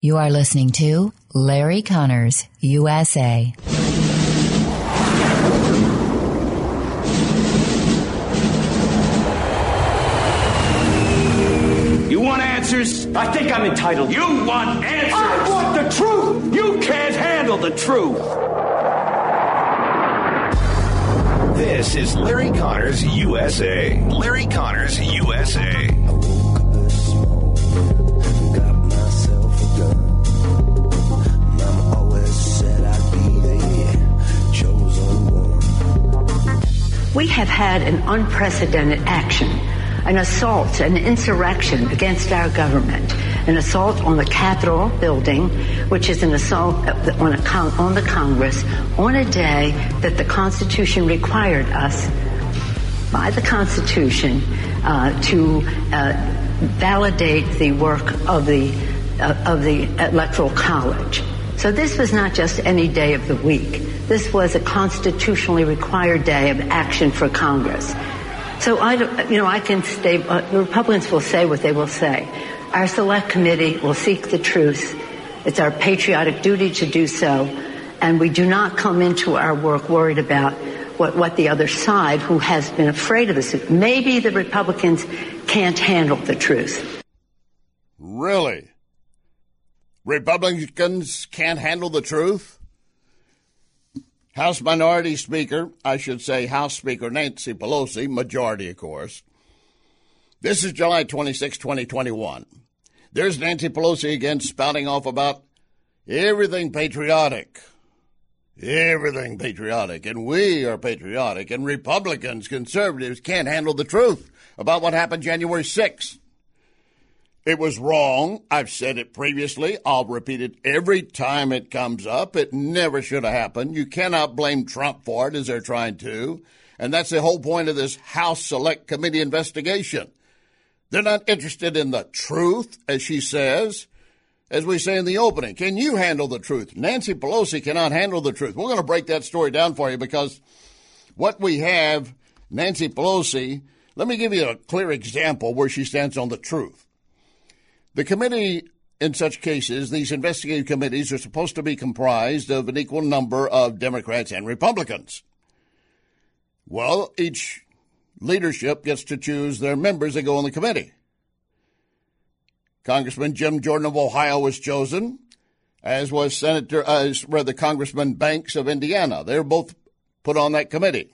You are listening to Larry Connors, USA. You want answers? I think I'm entitled. You want answers? I want the truth! You can't handle the truth! This is Larry Connors, USA. Larry Connors, USA. We have had an unprecedented action, an assault, an insurrection against our government, an assault on the Capitol building, which is an assault on the Congress on a day that the Constitution required us by the Constitution to validate the work of the Electoral College. So this was not just any day of the week. This was a constitutionally required day of action for Congress. So I can say, the Republicans will say what they will say. Our select committee will seek the truth. It's our patriotic duty to do so. And we do not come into our work worried about what the other side, who has been afraid of this. Maybe the Republicans can't handle the truth. Really? Republicans can't handle the truth? House Minority Speaker, I should say House Speaker Nancy Pelosi, majority, of course. This is July 26, 2021. There's Nancy Pelosi again spouting off about everything patriotic. Everything patriotic. And we are patriotic. And Republicans, conservatives, can't handle the truth about what happened January 6th. It was wrong. I've said it previously. I'll repeat it every time it comes up. It never should have happened. You cannot blame Trump for it, as they're trying to. And that's the whole point of this House Select Committee investigation. They're not interested in the truth, as she says, as we say in the opening. Can you handle the truth? Nancy Pelosi cannot handle the truth. We're going to break that story down for you because what we have, Nancy Pelosi, let me give you a clear example where she stands on the truth. The committee, in such cases, these investigative committees are supposed to be comprised of an equal number of Democrats and Republicans. Well, each leadership gets to choose their members that go on the committee. Congressman Jim Jordan of Ohio was chosen, as was Congressman Banks of Indiana. They were both put on that committee.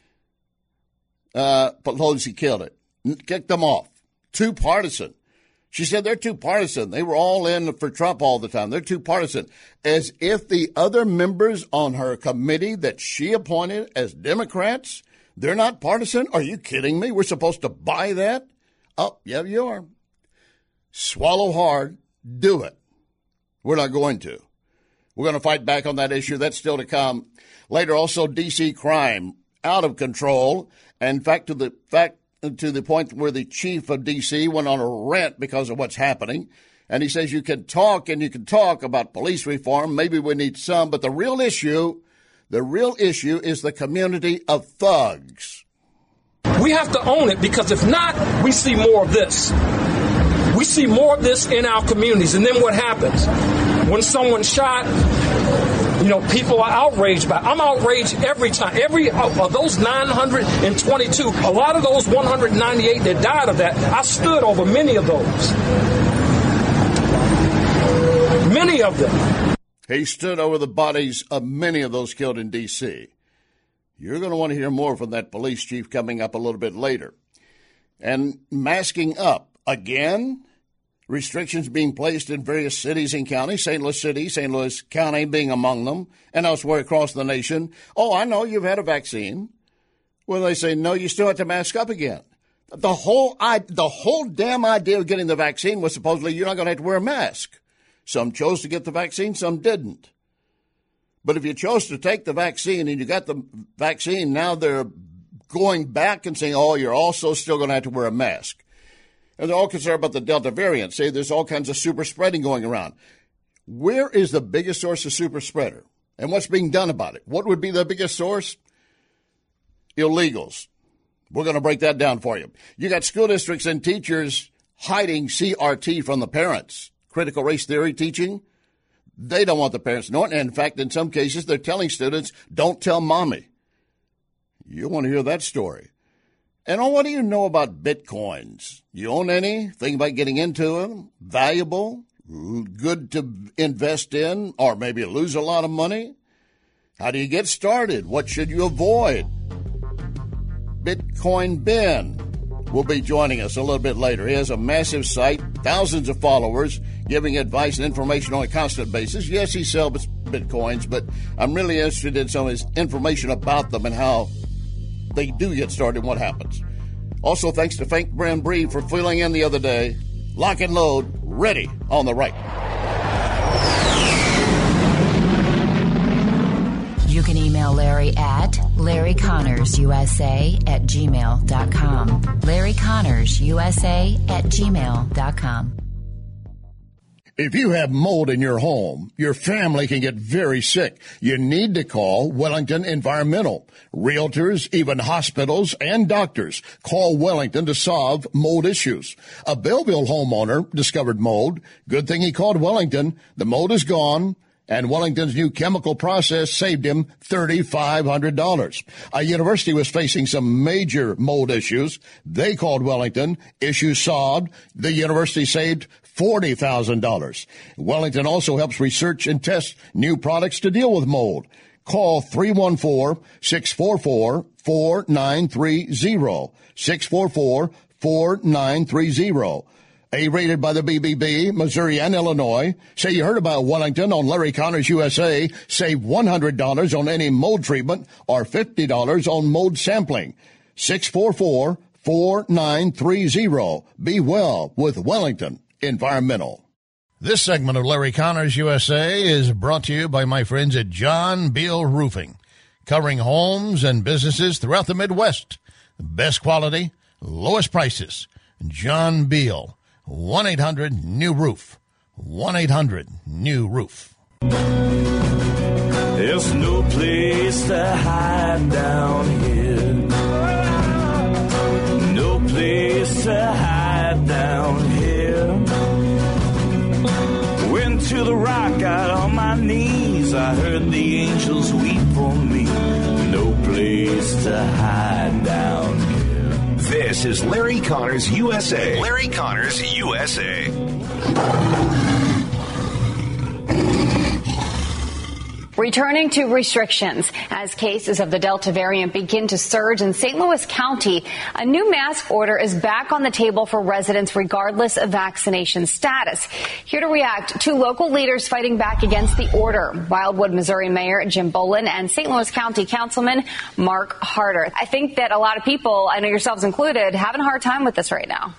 Pelosi killed it, kicked them off. Too partisan. She said they're too partisan. They were all in for Trump all the time. They're too partisan. As if the other members on her committee that she appointed as Democrats, they're not partisan? Are you kidding me? We're supposed to buy that? Oh, yeah, you are. Swallow hard. Do it. We're not going to. We're going to fight back on that issue. That's still to come. Later, also, D.C. crime out of control. And in fact, to the point where the chief of D.C. went on a rant because of what's happening. And he says you can talk about police reform. Maybe we need some. But the real issue is the community of thugs. We have to own it, because if not, we see more of this. We see more of this in our communities. And then what happens? When someone's shot, people are outraged by it. I'm outraged every time. Of those 922, a lot of those 198 that died of that, I stood over many of those. Many of them. He stood over the bodies of many of those killed in D.C. You're going to want to hear more from that police chief coming up a little bit later. And masking up again. Restrictions being placed in various cities and counties, St. Louis City, St. Louis County being among them, and elsewhere across the nation. Oh, I know you've had a vaccine. Well, they say, no, you still have to mask up again. The whole damn idea of getting the vaccine was supposedly you're not going to have to wear a mask. Some chose to get the vaccine, some didn't. But if you chose to take the vaccine and you got the vaccine, now they're going back and saying, oh, you're also still going to have to wear a mask. And they're all concerned about the Delta variant. Say there's all kinds of super spreading going around. Where is the biggest source of super spreader? And what's being done about it? What would be the biggest source? Illegals. We're going to break that down for you. You got school districts and teachers hiding CRT from the parents. critical race theory teaching. They don't want the parents knowing. And in fact, in some cases, they're telling students, don't tell mommy. You want to hear that story. And what do you know about Bitcoins? You own any? Think about getting into them? Valuable? Good to invest in? Or maybe lose a lot of money? How do you get started? What should you avoid? Bitcoin Ben will be joining us a little bit later. He has a massive site, thousands of followers, giving advice and information on a constant basis. Yes, he sells Bitcoins, but I'm really interested in some of his information about them and how they do get started and what happens. Also, thanks to Frank Brand-Bree for filling in the other day. Lock and load, ready on the right. You can email Larry at LarryConnorsUSA@gmail.com. LarryConnorsUSA@gmail.com. If you have mold in your home, your family can get very sick. You need to call Wellington Environmental. Realtors, even hospitals and doctors call Wellington to solve mold issues. A Belleville homeowner discovered mold. Good thing he called Wellington. The mold is gone, and Wellington's new chemical process saved him $3,500. A university was facing some major mold issues. They called Wellington. Issues solved. The university saved $40,000. Wellington also helps research and test new products to deal with mold. Call 314-644-4930. 644-4930. A-rated by the BBB, Missouri and Illinois. Say you heard about Wellington on Larry Connors USA. Save $100 on any mold treatment or $50 on mold sampling. 644-4930. Be well with Wellington Environmental. This segment of Larry Connors USA is brought to you by my friends at John Beal Roofing, covering homes and businesses throughout the Midwest. Best quality, lowest prices. John Beal, 1-800-NEW-ROOF. 1-800-NEW-ROOF. There's no place to hide down here. No place to hide down here. Went to the rock, got on my knees. I heard the angels weep for me. No place to hide down here. This is Larry Connors USA. Larry Connors USA. Returning to restrictions as cases of the Delta variant begin to surge in St. Louis County, a new mask order is back on the table for residents regardless of vaccination status. Here to react, two local leaders fighting back against the order, Wildwood, Missouri Mayor Jim Bolin and St. Louis County Councilman Mark Harder. I think that a lot of people, I know yourselves included, having a hard time with this right now.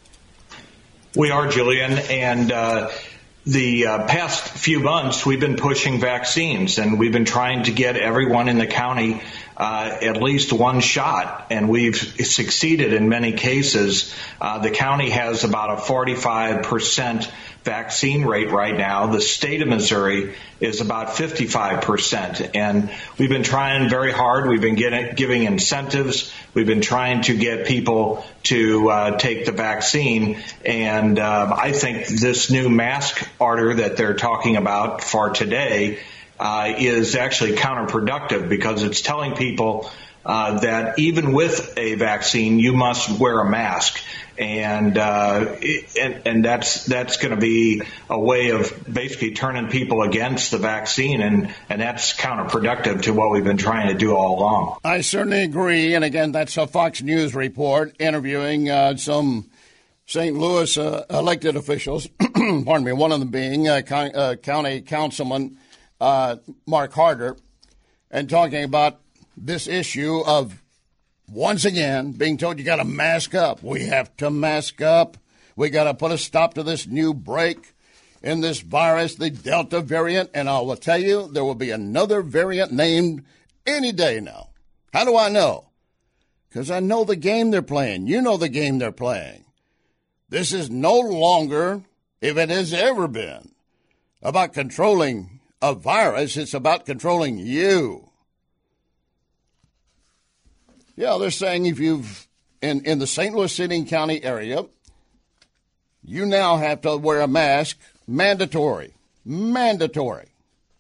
We are, Jillian, and the past few months, we've been pushing vaccines, and we've been trying to get everyone in the county at least one shot, and we've succeeded in many cases. The county has about a 45% vaccine rate right now. The state of Missouri is about 55%, and we've been trying very hard. We've been giving incentives. We've been trying to get people to take the vaccine, and I think this new mask order that they're talking about for today is actually counterproductive because it's telling people that even with a vaccine, you must wear a mask. And that's going to be a way of basically turning people against the vaccine, and that's counterproductive to what we've been trying to do all along. I certainly agree. And again, that's a Fox News report interviewing some St. Louis elected officials, pardon me, one of them being County Councilman Mark Harder, and talking about this issue of, once again, being told you got to mask up. We have to mask up. We got to put a stop to this new break in this virus, the Delta variant. And I will tell you, there will be another variant named any day now. How do I know? Because I know the game they're playing. You know the game they're playing. This is no longer, if it has ever been, about controlling a virus. It's about controlling you. Yeah, they're saying if you've, in the St. Louis City and County area, you now have to wear a mask Mandatory. Mandatory.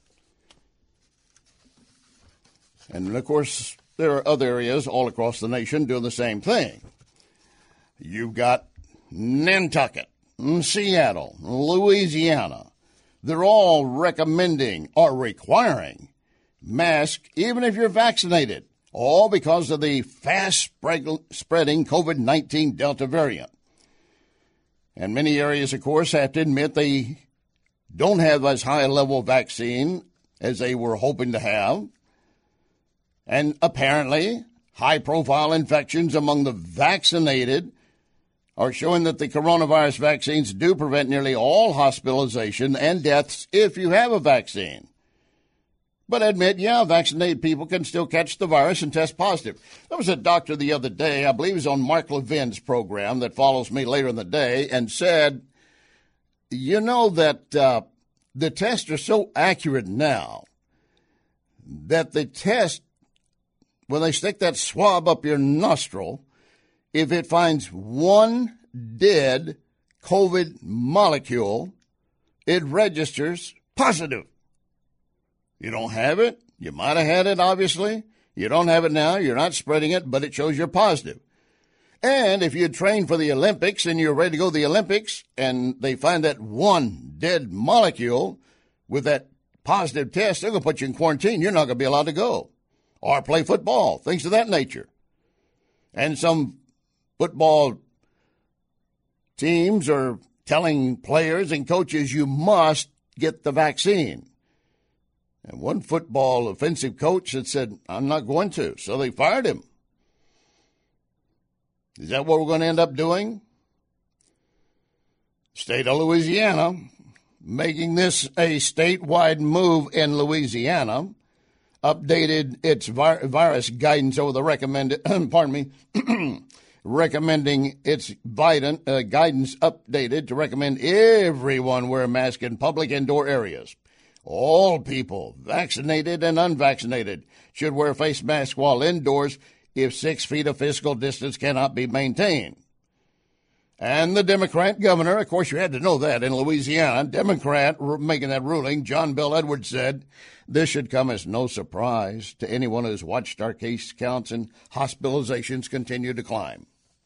And, of course, there are other areas all across the nation doing the same thing. You've got Nantucket, Seattle, Louisiana. They're all recommending or requiring masks even if you're vaccinated, all because of the fast-spreading COVID-19 Delta variant. And many areas, of course, have to admit they don't have as high a level of vaccine as they were hoping to have. And apparently, high-profile infections among the vaccinated are showing that the coronavirus vaccines do prevent nearly all hospitalization and deaths if you have a vaccine. But admit, vaccinated people can still catch the virus and test positive. There was a doctor the other day, I believe it was on Mark Levin's program that follows me later in the day, and said, you know that the tests are so accurate now that the test, when they stick that swab up your nostril, if it finds one dead COVID molecule, it registers positive. You don't have it. You might have had it, obviously. You don't have it now. You're not spreading it, but it shows you're positive. And if you train for the Olympics and you're ready to go to the Olympics and they find that one dead molecule with that positive test, they're going to put you in quarantine. You're not going to be allowed to go or play football, things of that nature. And some football teams are telling players and coaches you must get the vaccine. And one football offensive coach had said, I'm not going to. So they fired him. Is that what we're going to end up doing? State of Louisiana, making this a statewide move in Louisiana, updated its virus guidance over the recommended, recommending its guidance updated to recommend everyone wear a mask in public indoor areas. All people, vaccinated and unvaccinated, should wear face masks while indoors if 6 feet of physical distance cannot be maintained. And the Democrat governor, of course you had to know that in Louisiana, Democrat making that ruling, John Bel Edwards said, this should come as no surprise to anyone who's watched our case counts and hospitalizations continue to climb.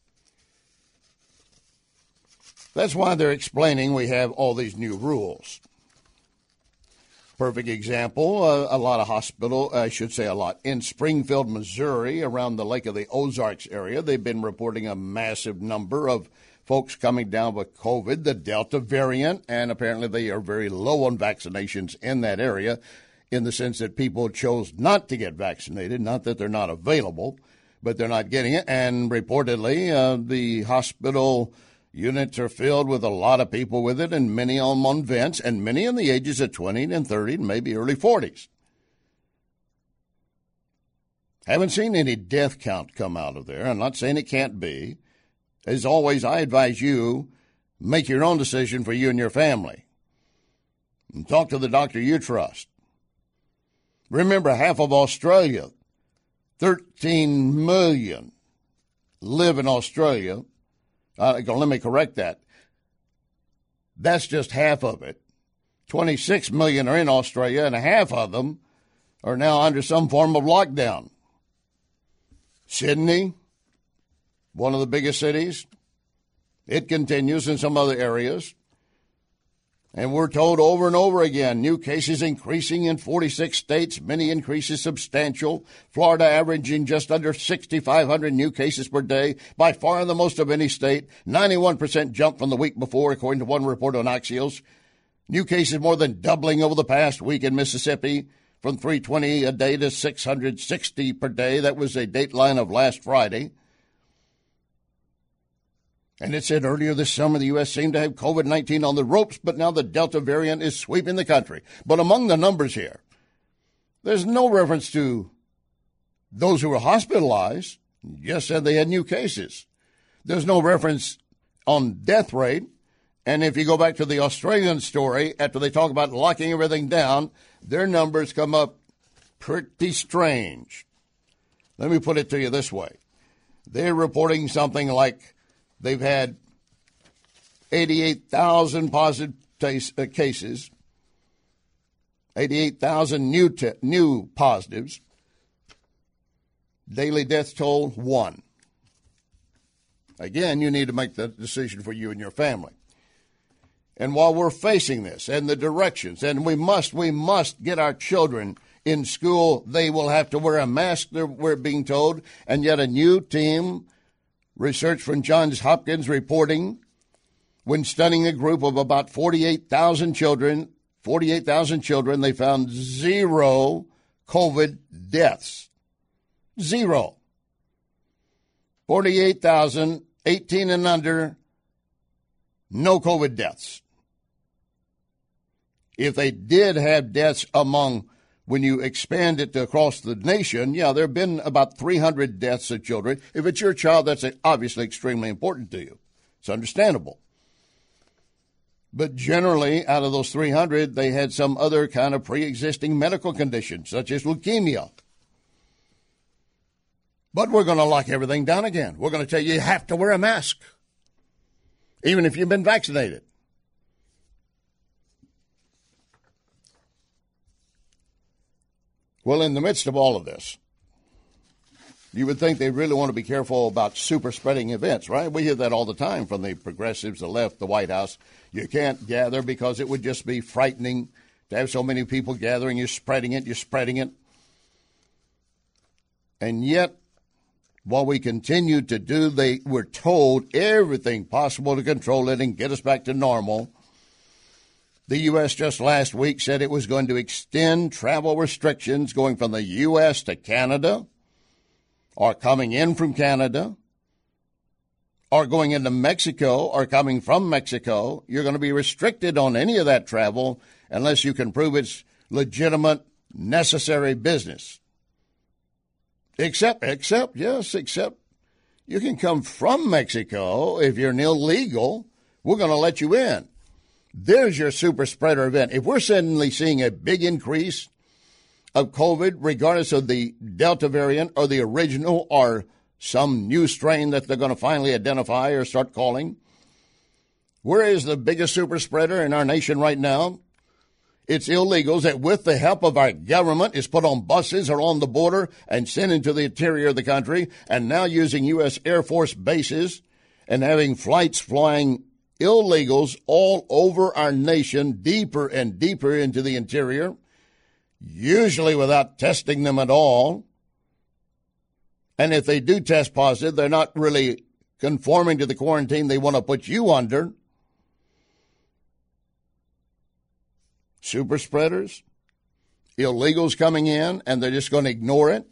That's why they're explaining we have all these new rules. Perfect example, a lot in Springfield, Missouri, around the Lake of the Ozarks area. They've been reporting a massive number of folks coming down with COVID, the Delta variant, and apparently they are very low on vaccinations in that area in the sense that people chose not to get vaccinated, not that they're not available, but they're not getting it. And reportedly, the hospital units are filled with a lot of people with it, and many of them on vents, and many in the ages of 20 and 30 and maybe early 40s. Haven't seen any death count come out of there. I'm not saying it can't be. As always, I advise you, make your own decision for you and your family. And talk to the doctor you trust. Remember, half of Australia, 13 million, live in Australia. Let me correct that. That's just half of it. 26 million are in Australia, and half of them are now under some form of lockdown. Sydney, one of the biggest cities, it continues in some other areas. And we're told over and over again, new cases increasing in 46 states, many increases substantial. Florida averaging just under 6,500 new cases per day, by far the most of any state. 91% jump from the week before, according to one report on Axios. New cases more than doubling over the past week in Mississippi, from 320 a day to 660 per day. That was a dateline of last Friday. And it said earlier this summer the U.S. seemed to have COVID-19 on the ropes, but now the Delta variant is sweeping the country. But among the numbers here, there's no reference to those who were hospitalized. Just said they had new cases. There's no reference on death rate. And if you go back to the Australian story, after they talk about locking everything down, their numbers come up pretty strange. Let me put it to you this way. They're reporting something like they've had 88,000 cases, 88,000 new positives. Daily death toll, 1. Again, you need to make that decision for you and your family. And while we're facing this and the directions, and we must get our children in school, they will have to wear a mask, we're being told. And yet a new team, research from Johns Hopkins reporting, when studying a group of about 48,000 children, they found 0 COVID deaths. 0. 48,000, 18 and under, no COVID deaths. If they did have deaths among, when you expand it to across the nation, there have been about 300 deaths of children. If it's your child, that's obviously extremely important to you. It's understandable. But generally, out of those 300, they had some other kind of pre-existing medical condition, such as leukemia. But we're going to lock everything down again. We're going to tell you have to wear a mask, even if you've been vaccinated. Well, in the midst of all of this, you would think they really want to be careful about super spreading events, right? We hear that all the time from the progressives, the left, the White House. You can't gather because it would just be frightening to have so many people gathering. You're spreading it. And yet, while we continue to do, they were told everything possible to control it and get us back to normal. The U.S. just last week said it was going to extend travel restrictions going from the U.S. to Canada, or coming in from Canada, or going into Mexico, or coming from Mexico. You're going to be restricted on any of that travel unless you can prove it's legitimate, necessary business. Except you can come from Mexico. If you're illegal, we're going to let you in. There's your super spreader event. If we're suddenly seeing a big increase of COVID, regardless of the Delta variant or the original or some new strain that they're going to finally identify or start calling, where is the biggest super spreader in our nation right now? It's illegals that, with the help of our government, is put on buses or on the border and sent into the interior of the country, and now using U.S. Air Force bases and having flights flying illegals all over our nation, deeper and deeper into the interior, usually without testing them at all. And if they do test positive, they're not really conforming to the quarantine they want to put you under. Super spreaders, illegals coming in, and they're just going to ignore it.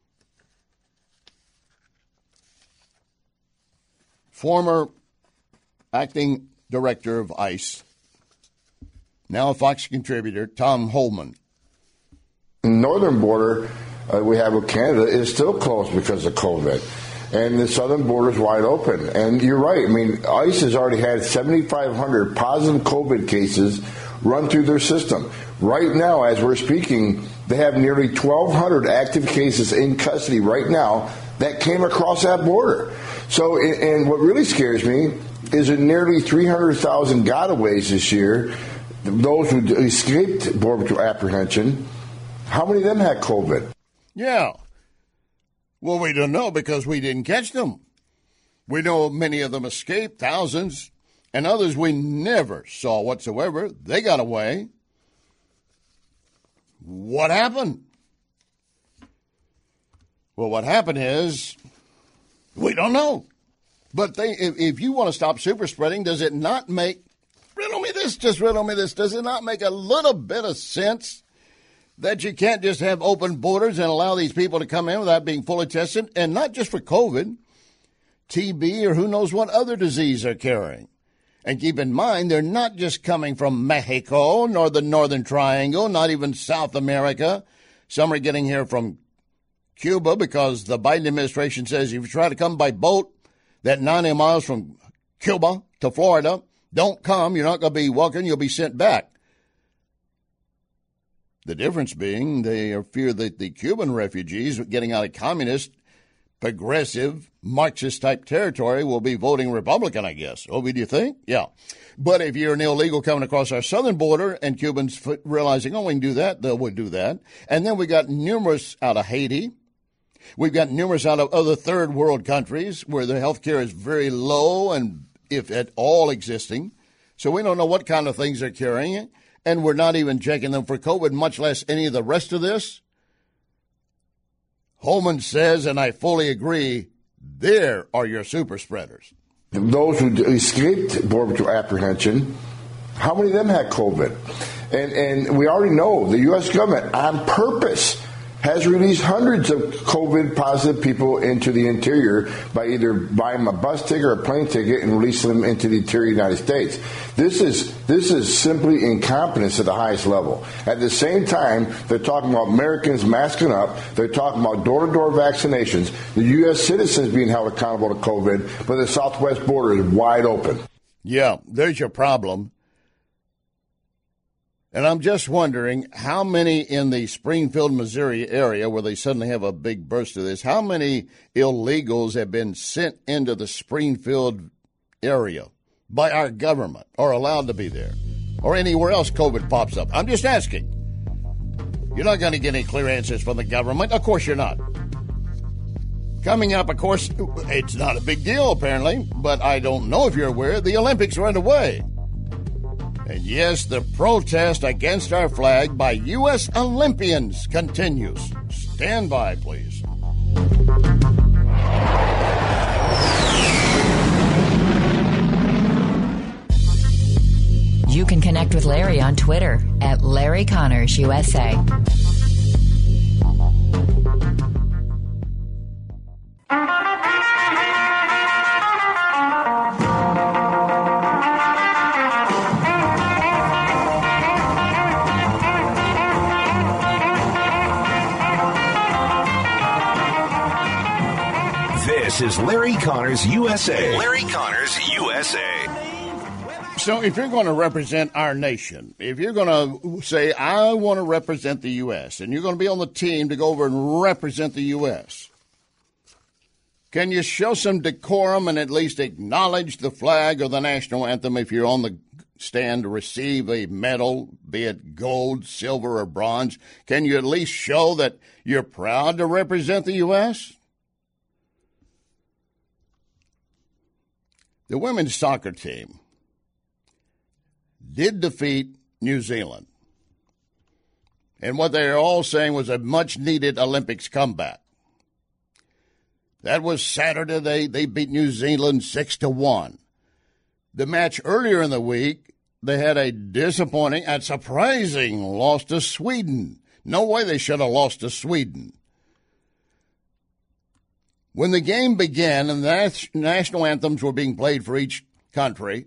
Former acting director of ICE, now a Fox contributor, Tom Homan. The northern border we have with Canada is still closed because of COVID. And the southern border is wide open. And you're right. I mean, ICE has already had 7,500 positive COVID cases run through their system. Right now, as we're speaking, they have nearly 1,200 active cases in custody right now that came across that border. So, and what really scares me is that nearly 300,000 gotaways this year, those who escaped border apprehension, how many of them had COVID? Yeah. Well, we don't know because we didn't catch them. We know many of them escaped, thousands, and others we never saw whatsoever. They got away. What happened? Well, what happened is we don't know. But if you want to stop super spreading, does it not make, riddle me this, does it not make a little bit of sense that you can't just have open borders and allow these people to come in without being fully tested, and not just for COVID, TB, or who knows what other disease they're carrying? And keep in mind, they're not just coming from Mexico, nor the Northern Triangle, not even South America. Some are getting here from Cuba because the Biden administration says if you try to come by boat, that 90 miles from Cuba to Florida, don't come. You're not going to be welcome. You'll be sent back. The difference being they fear that the Cuban refugees getting out of communist progressive, Marxist-type territory will be voting Republican, I guess. Oh, do you think? Yeah. But if you're an illegal coming across our southern border and Cubans realizing, oh, we can do that, they would do that. And then we got numerous out of Haiti. We've got numerous out of other third world countries where the health care is very low and, if at all, existing. So we don't know what kind of things they're carrying. And we're not even checking them for COVID, much less any of the rest of this. Holman says, and I fully agree, there are your super spreaders. Those who escaped Border Patrol apprehension, how many of them had COVID? And we already know the U.S. government, on purpose, has released hundreds of COVID-positive people into the interior by either buying them a bus ticket or a plane ticket and releasing them into the interior United States. This is simply incompetence at the highest level. At the same time, they're talking about Americans masking up. They're talking about door-to-door vaccinations. The U.S. citizens being held accountable to COVID, but the southwest border is wide open. Yeah, there's your problem. And I'm just wondering how many in the Springfield, Missouri area where they suddenly have a big burst of this, how many illegals have been sent into the Springfield area by our government or allowed to be there or anywhere else COVID pops up? I'm just asking. You're not going to get any clear answers from the government. Of course you're not. Coming up, of course, it's not a big deal apparently, but I don't know if you're aware, the Olympics are underway. And yes, the protest against our flag by U.S. Olympians continues. Stand by, please. You can connect with Larry on Twitter at Larry Connors USA. This is Larry Connors USA. Larry Connors USA. So if you're going to represent our nation, if you're going to say, I want to represent the U.S., and you're going to be on the team to go over and represent the U.S., can you show some decorum and at least acknowledge the flag or the national anthem if you're on the stand to receive a medal, be it gold, silver, or bronze? Can you at least show that you're proud to represent the U.S.? The women's soccer team did defeat New Zealand. And what they are all saying was a much-needed Olympics comeback. That was Saturday. They beat New Zealand 6-1. The match earlier in the week, they had a disappointing and surprising loss to Sweden. No way they should have lost to Sweden. When the game began and the national anthems were being played for each country,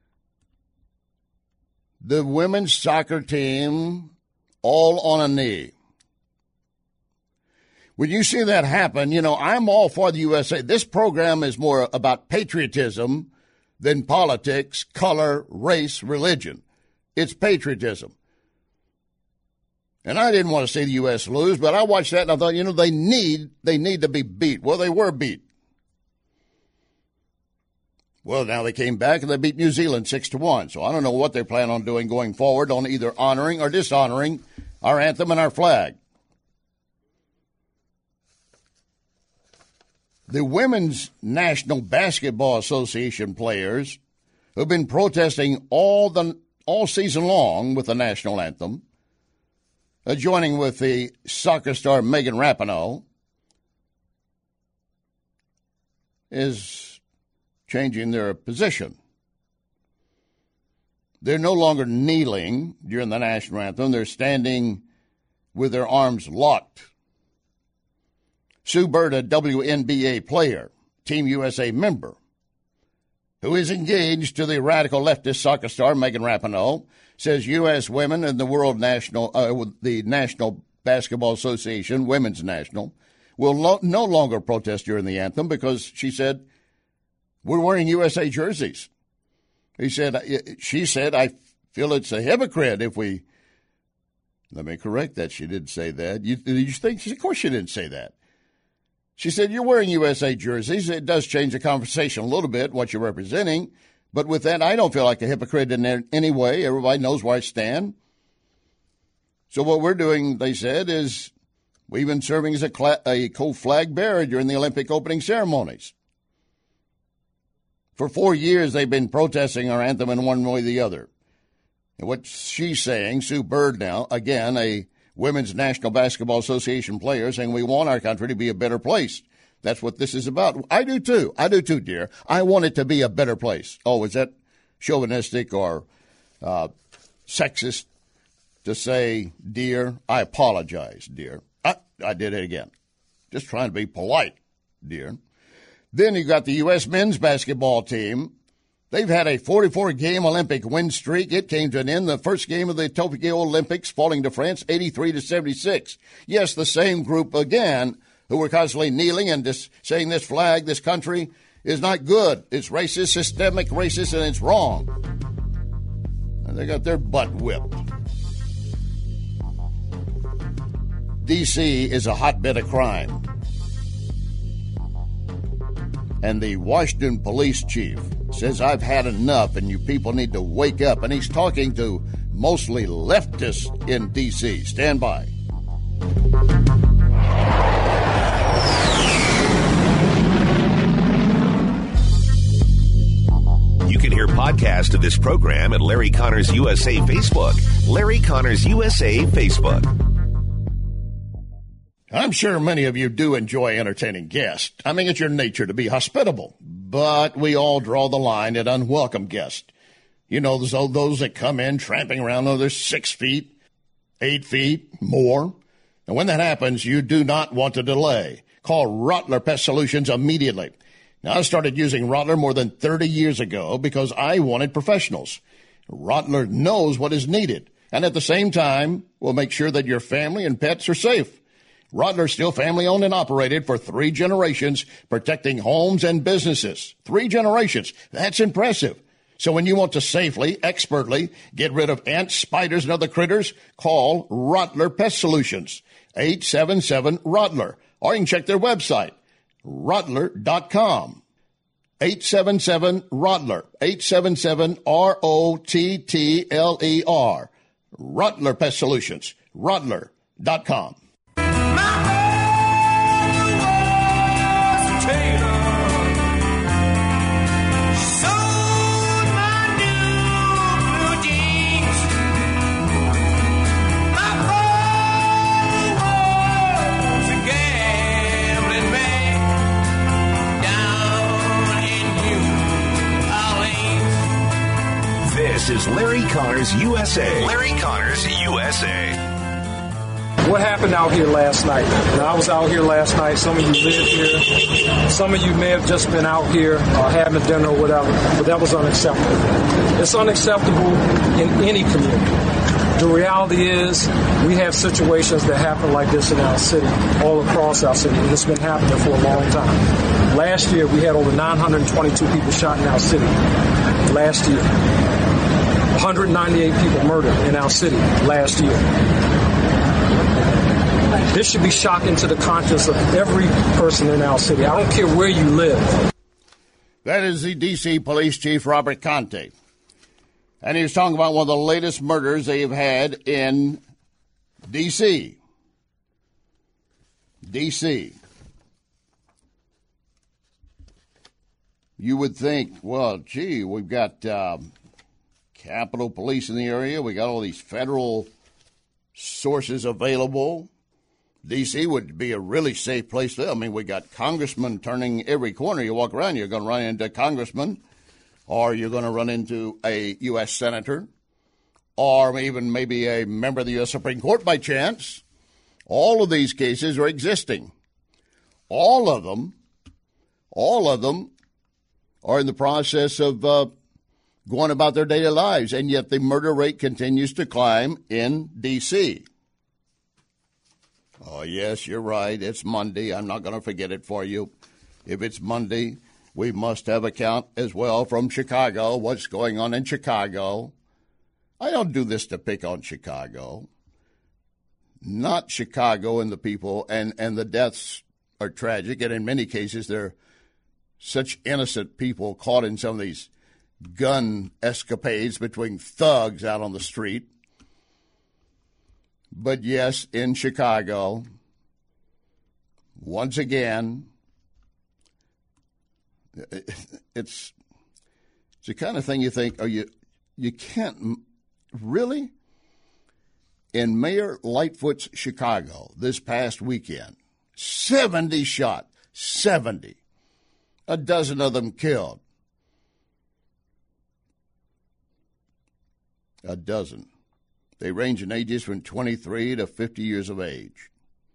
the women's soccer team all on a knee. When you see that happen, you know, I'm all for the USA. This program is more about patriotism than politics, color, race, religion. It's patriotism. And I didn't want to see the U.S. lose, but I watched that and I thought, you know, they need to be beat. Well, they were beat. Well, now they came back and they beat New Zealand 6-1. So I don't know what they plan on doing going forward on either honoring or dishonoring our anthem and our flag. The Women's National Basketball Association players who've been protesting all season long with the national anthem, joining with the soccer star Megan Rapinoe, is changing their position. They're no longer kneeling during the national anthem. They're standing with their arms locked. Sue Bird, a WNBA player, Team USA member, who is engaged to the radical leftist soccer star Megan Rapinoe, says U.S. women and the National Basketball Association, Women's National, will no longer protest during the anthem because, she said, we're wearing USA jerseys. She said, I feel it's a hypocrite if we. Let me correct that. She didn't say that. You think? Of course she didn't say that. She said, you're wearing USA jerseys. It does change the conversation a little bit, what you're representing. But with that, I don't feel like a hypocrite in any way. Everybody knows where I stand. So what we're doing, they said, is we've been serving as a co-flag bearer during the Olympic opening ceremonies. For 4 years, they've been protesting our anthem in one way or the other. And what she's saying, Sue Bird now, again, a Women's National Basketball Association player, saying we want our country to be a better place. That's what this is about. I do too. I do too, dear. I want it to be a better place. Oh, is that chauvinistic or sexist to say, dear? I apologize, dear. I did it again. Just trying to be polite, dear. Then you got the U.S. men's basketball team. They've had a 44-game Olympic win streak. It came to an end the first game of the Tokyo Olympics, falling to France 83-76. Yes, the same group again who were constantly kneeling and just saying this flag, this country, is not good. It's racist, systemic racist, and it's wrong. And they got their butt whipped. D.C. is a hotbed of crime. And the Washington police chief says, I've had enough and you people need to wake up. And he's talking to mostly leftists in D.C. Stand by. You can hear podcasts of this program at Larry Connors USA Facebook. Larry Connors USA Facebook. I'm sure many of you do enjoy entertaining guests. I mean, it's your nature to be hospitable, but we all draw the line at unwelcome guests. You know, those that come in tramping around, they're 6 feet, 8 feet, more. And when that happens, you do not want to delay. Call Rottler Pest Solutions immediately. Now, I started using Rottler more than 30 years ago because I wanted professionals. Rottler knows what is needed, and at the same time will make sure that your family and pets are safe. Rottler still family-owned and operated for 3 generations, protecting homes and businesses. 3 generations. That's impressive. So when you want to safely, expertly get rid of ants, spiders, and other critters, call Rottler Pest Solutions, 877-ROTTLER. Or you can check their website, Rottler.com. 877-ROTTLER. 877-ROTTLER. Rottler Pest Solutions. Rottler.com. This is Larry Connors USA. Larry Connors USA. What happened out here last night? Now, I was out here last night. Some of you live here. Some of you may have just been out here having dinner or whatever, but that was unacceptable. It's unacceptable in any community. The reality is we have situations that happen like this in our city, all across our city, and it's been happening for a long time. Last year, we had over 922 people shot in our city. Last year. 198 people murdered in our city last year. This should be shocking to the conscience of every person in our city. I don't care where you live. That is the D.C. Police Chief, Robert Conte. And he was talking about one of the latest murders they've had in D.C. D.C. You would think, well, gee, we've got Capitol Police in the area. We got all these federal sources available. D.C. would be a really safe place to live. I mean, we got congressmen turning every corner. You walk around, you're going to run into a congressman, or you're going to run into a U.S. senator, or even maybe a member of the U.S. Supreme Court by chance. All of these cases are existing. All of them are in the process of going about their daily lives, and yet the murder rate continues to climb in D.C. Oh, yes, you're right. It's Monday. I'm not going to forget it for you. If it's Monday, we must have a count as well from Chicago, what's going on in Chicago. I don't do this to pick on Chicago. Not Chicago and the people and the deaths are tragic, and in many cases they're such innocent people caught in some of these gun escapades between thugs out on the street. But yes, in Chicago, once again, it's the kind of thing you think, you can't really? In Mayor Lightfoot's Chicago this past weekend, 70 shot, 70. A dozen of them killed. A dozen. They range in ages from 23 to 50 years of age.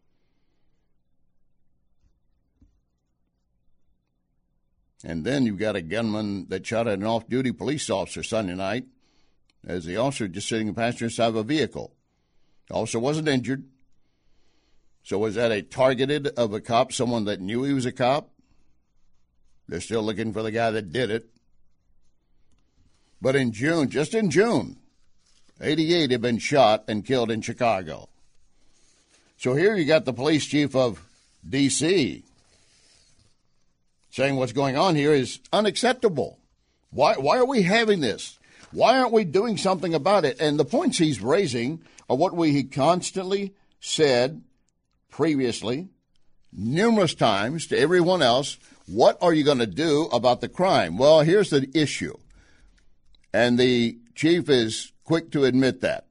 And then you've got a gunman that shot at an off-duty police officer Sunday night as the officer just sitting in the passenger side of a vehicle. The officer wasn't injured. So was that a targeted of a cop, someone that knew he was a cop? They're still looking for the guy that did it. But in June, just in June, 88 had been shot and killed in Chicago. So here you got the police chief of D.C. saying what's going on here is unacceptable. Why are we having this? Why aren't we doing something about it? And the points he's raising are what we constantly said previously, numerous times to everyone else. What are you going to do about the crime? Well, here's the issue. And the chief is quick to admit that.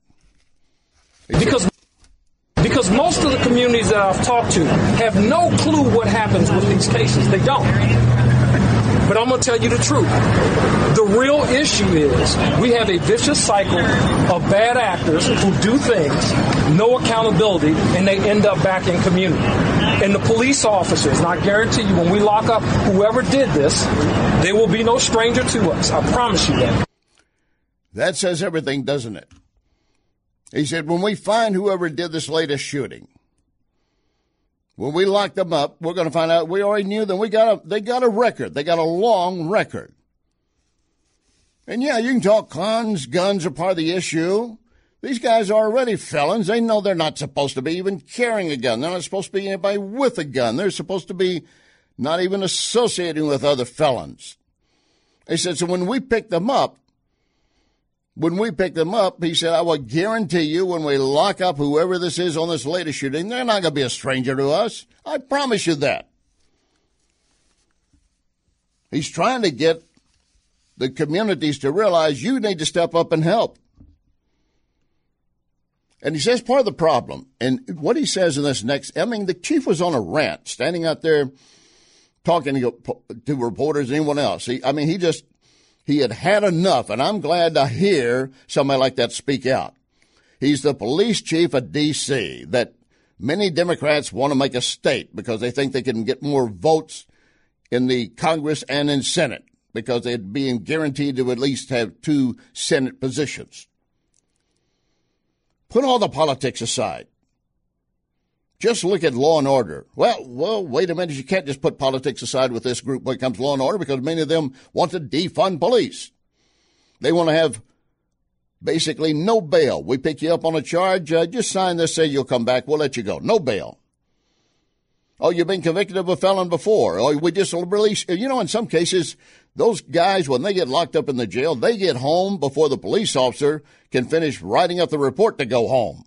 Because most of the communities that I've talked to have no clue what happens with these cases. They don't. But I'm going to tell you the truth. The real issue is we have a vicious cycle of bad actors who do things, no accountability, and they end up back in community. And the police officers, and I guarantee you when we lock up whoever did this, they will be no stranger to us. I promise you that. That says everything, doesn't it? He said, when we find whoever did this latest shooting, when we lock them up, we're going to find out. We already knew them. They got a record. They got a long record. And yeah, you can talk guns. Guns are part of the issue. These guys are already felons. They know they're not supposed to be even carrying a gun. They're not supposed to be anybody with a gun. They're supposed to be not even associating with other felons. He said, so when we pick them up, he said, I will guarantee you when we lock up whoever this is on this latest shooting, they're not going to be a stranger to us. I promise you that. He's trying to get the communities to realize you need to step up and help. And he says part of the problem, and what he says in this next, the chief was on a rant, standing out there talking to reporters and anyone else. He had had enough, and I'm glad to hear somebody like that speak out. He's the police chief of D.C. that many Democrats want to make a state because they think they can get more votes in the Congress and in Senate because they're being guaranteed to at least have 2 Senate positions. Put all the politics aside. Just look at law and order. Well, wait a minute. You can't just put politics aside with this group when it comes to law and order because many of them want to defund police. They want to have basically no bail. We pick you up on a charge. Just sign this, say you'll come back. We'll let you go. No bail. Oh, you've been convicted of a felon before. Oh, we just release. In some cases, those guys, when they get locked up in the jail, they get home before the police officer can finish writing up the report to go home.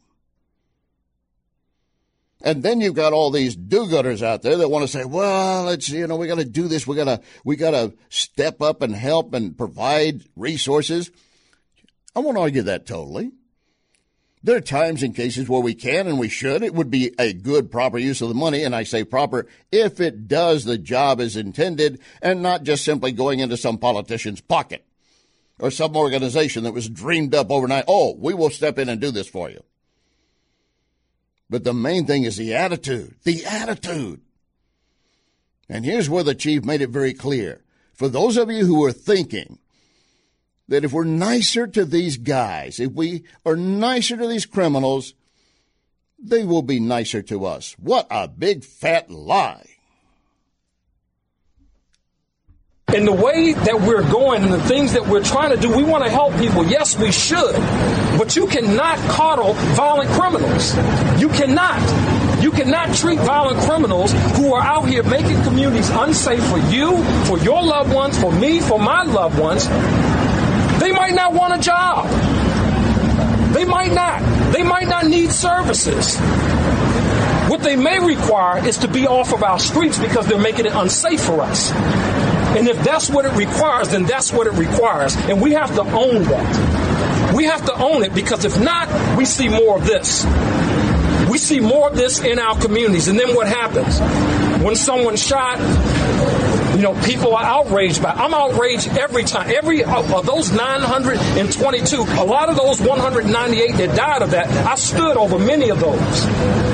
And then you've got all these do-gooders out there that want to say, well, we got to do this. We got to step up and help and provide resources. I won't argue that totally. There are times and cases where we can and we should. It would be a good, proper use of the money. And I say proper if it does the job as intended and not just simply going into some politician's pocket or some organization that was dreamed up overnight. Oh, we will step in and do this for you. But the main thing is the attitude. The attitude. And here's where the chief made it very clear. For those of you who are thinking that if we're nicer to these guys, if we are nicer to these criminals, they will be nicer to us. What a big fat lie. In the way that we're going and the things that we're trying to do, we want to help people. Yes, we should. But you cannot coddle violent criminals. You cannot. You cannot treat violent criminals who are out here making communities unsafe for you, for your loved ones, for me, for my loved ones. They might not want a job. They might not. They might not need services. What they may require is to be off of our streets because they're making it unsafe for us. And if that's what it requires, then that's what it requires. And we have to own that. We have to own it, because if not, we see more of this. We see more of this in our communities. And then what happens? When someone's shot, people are outraged by it. I'm outraged every time. Of those 922, a lot of those 198 that died of that, I stood over many of those.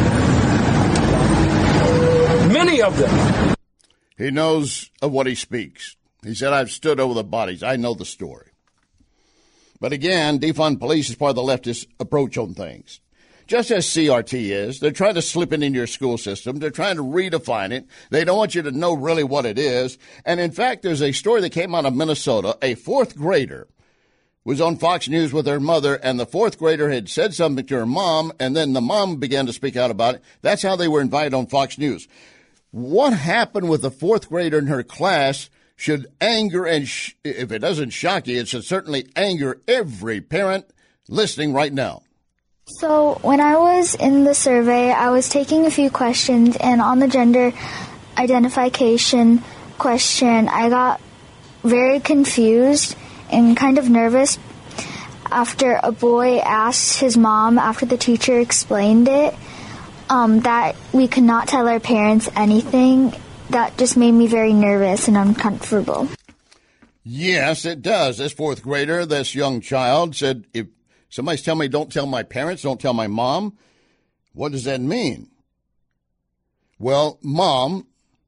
Many of them. He knows of what he speaks. He said, I've stood over the bodies. I know the story. But again, defund police is part of the leftist approach on things. Just as CRT is, they're trying to slip it into your school system. They're trying to redefine it. They don't want you to know really what it is. And in fact, there's a story that came out of Minnesota. A fourth grader was on Fox News with her mother, and the fourth grader had said something to her mom, and then the mom began to speak out about it. That's how they were invited on Fox News. What happened with the fourth grader in her class should anger, and if it doesn't shock you, it should certainly anger every parent listening right now. So when I was in the survey, I was taking a few questions, and on the gender identification question, I got very confused and kind of nervous after a boy asked his mom, after the teacher explained it, that we could not tell our parents anything. That just made me very nervous and uncomfortable. Yes, it does. This fourth grader, this young child, said, if somebody's telling me don't tell my parents, don't tell my mom, what does that mean? Well, Mom,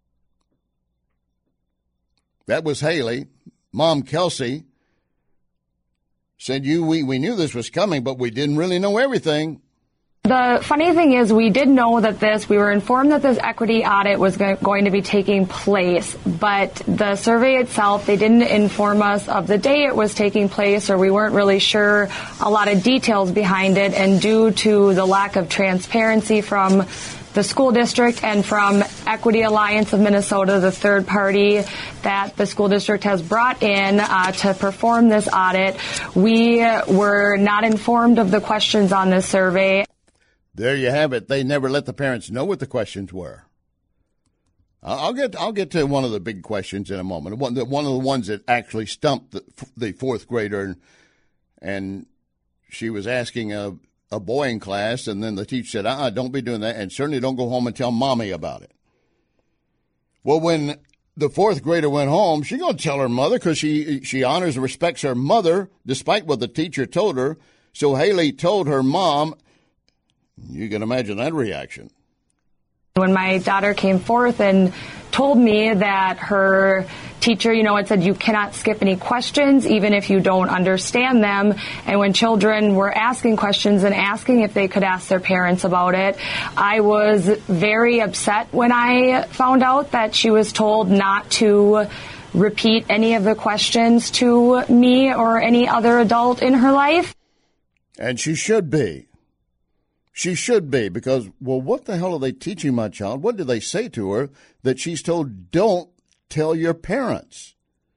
that was Haley, Mom Kelsey, said we knew this was coming, but we didn't really know everything. The funny thing is, we did know that we were informed that this equity audit was going to be taking place, but the survey itself, they didn't inform us of the day it was taking place, or we weren't really sure a lot of details behind it, and due to the lack of transparency from the school district and from Equity Alliance of Minnesota, the third party that the school district has brought in to perform this audit, we were not informed of the questions on this survey. There you have it. They never let the parents know what the questions were. I'll get to one of the big questions in a moment. One of the ones that actually stumped the fourth grader, and she was asking a boy in class, and then the teacher said, don't be doing that, and certainly don't go home and tell mommy about it. Well, when the fourth grader went home, she's going to tell her mother because she honors and respects her mother despite what the teacher told her. So Haley told her mom. You can imagine that reaction. When my daughter came forth and told me that her teacher, had said you cannot skip any questions, even if you don't understand them. And when children were asking questions and asking if they could ask their parents about it, I was very upset when I found out that she was told not to repeat any of the questions to me or any other adult in her life. And she should be. She should be, because, what the hell are they teaching my child? What did they say to her that she's told, don't tell your parents?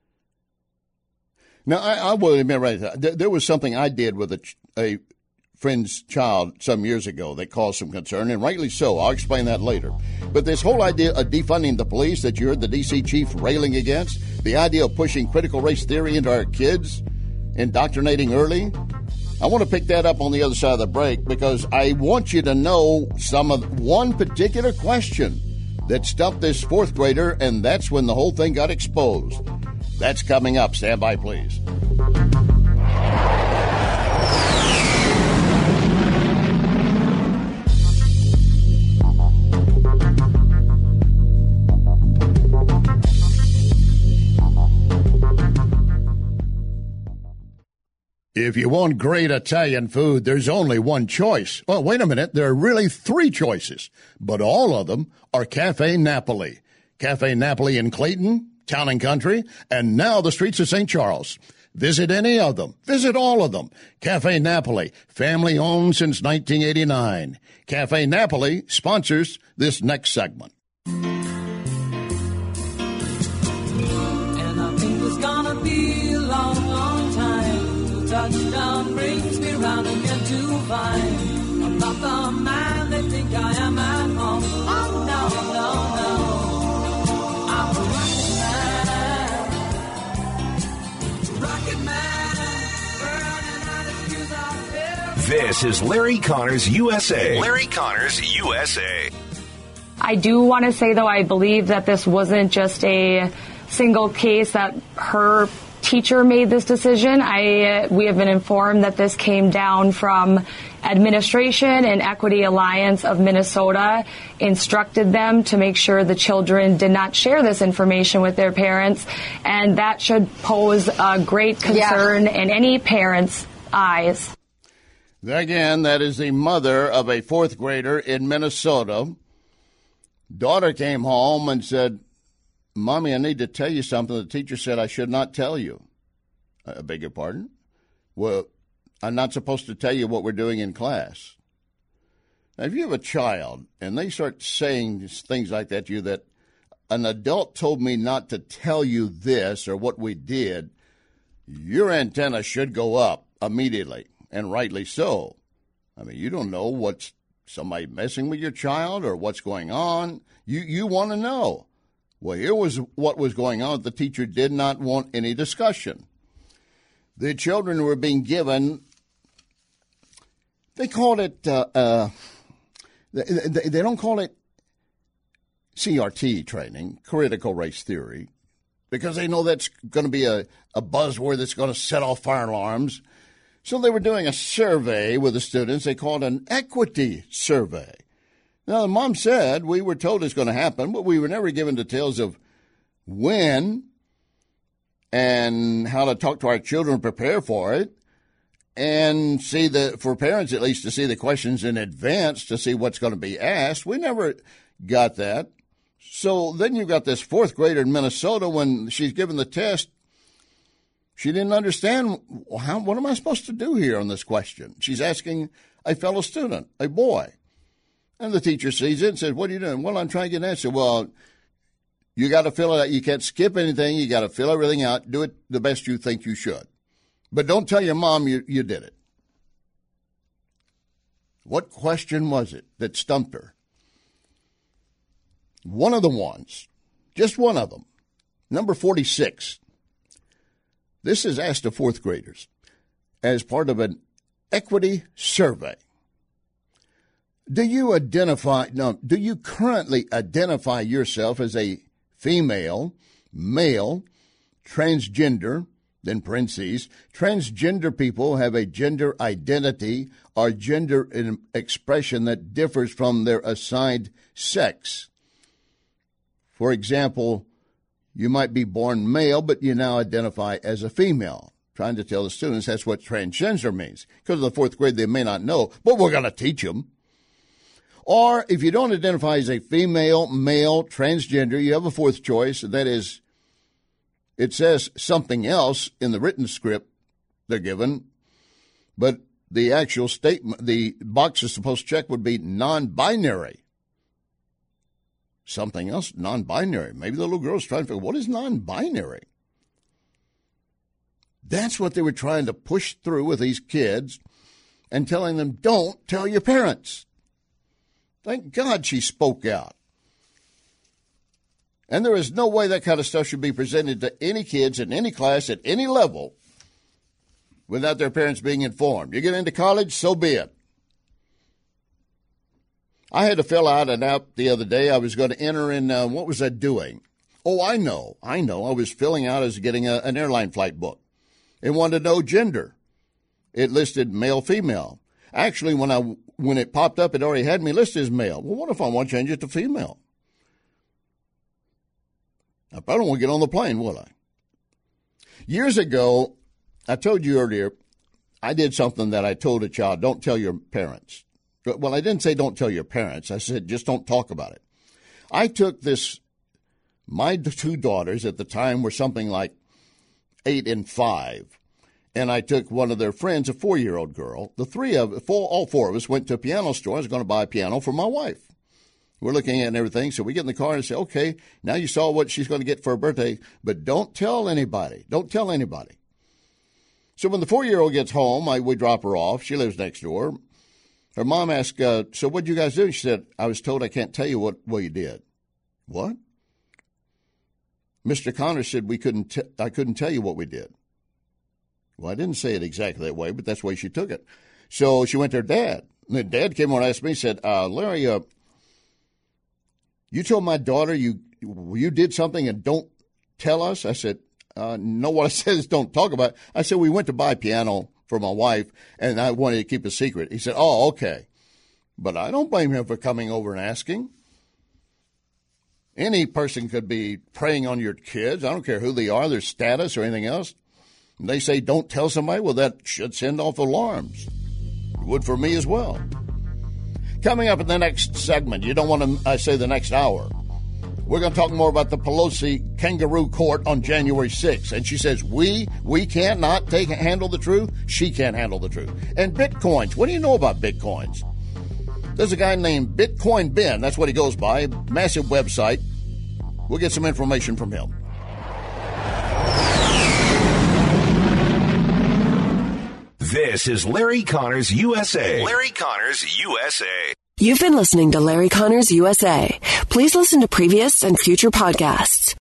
Now, I will admit right there, there was something I did with a friend's child some years ago that caused some concern, and rightly so. I'll explain that later. But this whole idea of defunding the police that you heard the D.C. chief railing against, the idea of pushing critical race theory into our kids, indoctrinating early, I want to pick that up on the other side of the break, because I want you to know one particular question that stumped this fourth grader, and that's when the whole thing got exposed. That's coming up. Stand by, please. If you want great Italian food, there's only one choice. Well, wait a minute. There are really three choices, but all of them are Cafe Napoli. Cafe Napoli in Clayton, Town and Country, and now the streets of St. Charles. Visit any of them. Visit all of them. Cafe Napoli, family owned since 1989. Cafe Napoli sponsors this next segment. And I think it's gonna be a long, long time till touchdown brings me round again to find I'm not the man they think I am at home. Oh, no, no, no. I'm a rocket man. This is Larry Connors USA. Larry Connors USA. I do want to say, though, I believe that this wasn't just a single case that her teacher made this decision. We have been informed that this came down from administration and Equity Alliance of Minnesota instructed them to make sure the children did not share this information with their parents, and that should pose a great concern in any parent's eyes. Again, that is the mother of a fourth grader in Minnesota. Daughter came home and said, Mommy, I need to tell you something. The teacher said I should not tell you. I beg your pardon? Well, I'm not supposed to tell you what we're doing in class. Now, if you have a child and they start saying things like that to you, that an adult told me not to tell you this or what we did, your antenna should go up immediately, and rightly so. I mean, you don't know what's somebody messing with your child or what's going on. You want to know. Well, here was what was going on. The teacher did not want any discussion. The children were being given, they called it, they don't call it CRT training, critical race theory, because they know that's going to be a buzzword that's going to set off fire alarms. So they were doing a survey with the students. They called it an equity survey. Now, the mom said, we were told it's going to happen, but we were never given details of when and how to talk to our children, prepare for it, and for parents at least, to see the questions in advance to see what's going to be asked. We never got that. So then you've got this fourth grader in Minnesota, when she's given the test, she didn't understand, what am I supposed to do here on this question? She's asking a fellow student, a boy. And the teacher sees it and says, what are you doing? Well, I'm trying to get an answer. Well, you got to fill it out. You can't skip anything. You got to fill everything out. Do it the best you think you should. But don't tell your mom you did it. What question was it that stumped her? One of the ones, just one of them, number 46. This is asked of fourth graders as part of an equity survey. Do you currently identify yourself as a female, male, transgender, then parentheses, transgender people have a gender identity or gender expression that differs from their assigned sex? For example, you might be born male, but you now identify as a female. Trying to tell the students that's what transgender means. Because of the fourth grade, they may not know, but we're going to teach them. Or if you don't identify as a female, male, transgender, you have a fourth choice. That is, it says something else in the written script they're given, but the actual statement, the box is supposed to check would be non-binary. Something else, non-binary. Maybe the little girl's trying to figure, what is non-binary? That's what they were trying to push through with these kids and telling them, don't tell your parents. Thank God she spoke out. And there is no way that kind of stuff should be presented to any kids in any class at any level without their parents being informed. You get into college, so be it. I had to fill out an app the other day. I was going to enter in, what was I doing? Oh, I know. I was filling out as getting an airline flight book and wanted to know gender. It listed male, female. Actually, when it popped up, it already had me listed as male. Well, what if I want to change it to female? I probably won't get on the plane, will I? Years ago, I told you earlier, I did something that I told a child, don't tell your parents. Well, I didn't say don't tell your parents. I said just don't talk about it. I took my two daughters at the time were something like 8 and 5. and I took one of their friends, a 4-year-old girl. All four of us went to a piano store. I was going to buy a piano for my wife. We're looking at everything, so we get in the car and say, okay, now you saw what she's going to get for her birthday, but don't tell anybody. Don't tell anybody. So when the 4-year-old gets home, we drop her off. She lives next door. Her mom asked, so what'd you guys do? She said, I was told I can't tell you what you did. What? Mr. Connors said I couldn't tell you what we did. Well, I didn't say it exactly that way, but that's the way she took it. So she went to her dad. And the dad came over and asked me, said, Larry, you told my daughter you did something and don't tell us? I said, no, what I said is don't talk about it. I said, we went to buy a piano for my wife, and I wanted to keep a secret. He said, oh, okay. But I don't blame him for coming over and asking. Any person could be preying on your kids. I don't care who they are, their status or anything else. And they say don't tell somebody, well, that should send off alarms. It would for me as well. Coming up in the next segment, you don't want to, the next hour, we're going to talk more about the Pelosi kangaroo court on January 6th. And she says, we can't not handle the truth. She can't handle the truth. And Bitcoins. What do you know about Bitcoins? There's a guy named Bitcoin Ben. That's what he goes by. Massive website. We'll get some information from him. This is Larry Connors USA. Larry Connors USA. You've been listening to Larry Connors USA. Please listen to previous and future podcasts.